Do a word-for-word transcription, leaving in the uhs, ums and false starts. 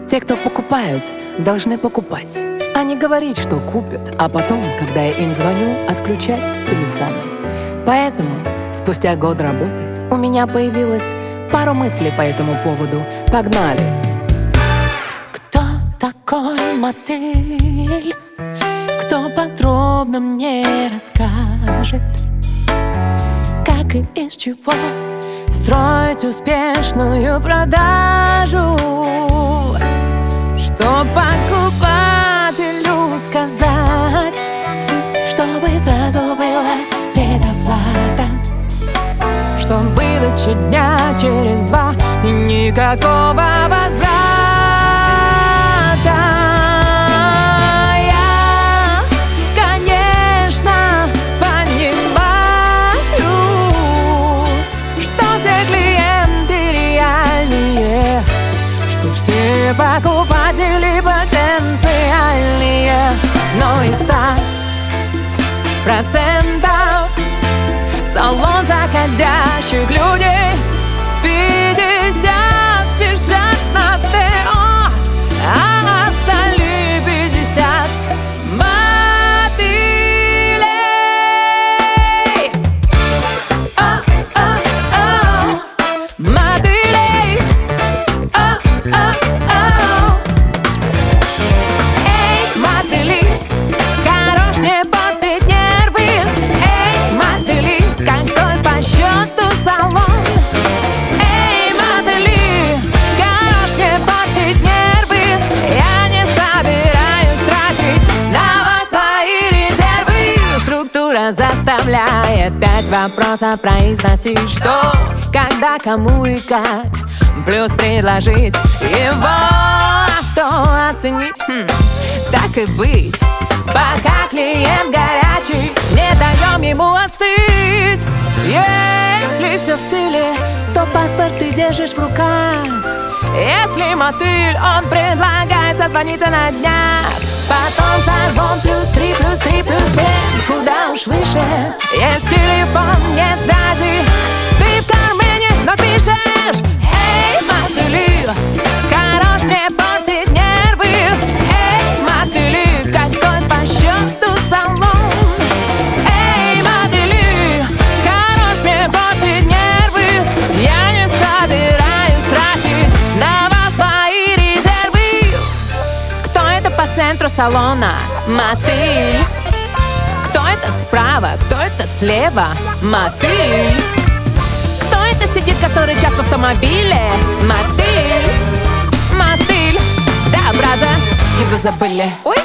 Те, кто покупают, должны покупать, а не говорить, что купят, а потом, когда я им звоню, отключать телефоны. Поэтому, спустя год работы, у меня появилось пару мыслей по этому поводу. Погнали! Кто такой мотыль? Кто подробно мне расскажет, как и из чего строить успешную продажу? Что покупателю сказать, чтобы сразу была предоплата, что выдача дня через два и никакого возврата. Я, конечно, понимаю, что все клиенты реальные, что все покупатели потенциальные, но из ста процентов в салон заходящих людей пятьдесят спешат на ТО, а остальные пятьдесят мотылей. О-о-о, мотылей. О-о-о. Эй, мотыли, хорош мне портить нервы. Эй, мотыли, какой по счету салон? Эй, мотыли, хорош мне портить нервы. Я не собираюсь тратить на вас свои резервы. Структура заставляет пять вопросов произносить: что, когда, кому и как. Плюс предложить его авто оценить. Хм, так и быть, пока клиент горячий, не даем ему остыть. Если все в силе, то паспорт ты держишь в руках. Если мотыль, он предлагает созвониться на днях. Потом созвон плюс три, плюс три, плюс семь. Куда уж выше. Есть телефон, нет связи, ты в кармане, но пишешь: эй, мотыли, хорош мне портить нервы. Эй, мотыли, какой по счету салон? Эй, мотыли, хорош мне портить нервы. Я не собираюсь тратить на вас свои резервы. Кто это по центру салона? Мотыль. Кто это справа? Кто это слева? Мотыль. Кто это сидит, который час в автомобиле? Мотыль. Мотыль. Да, браза, его забыли. Ой.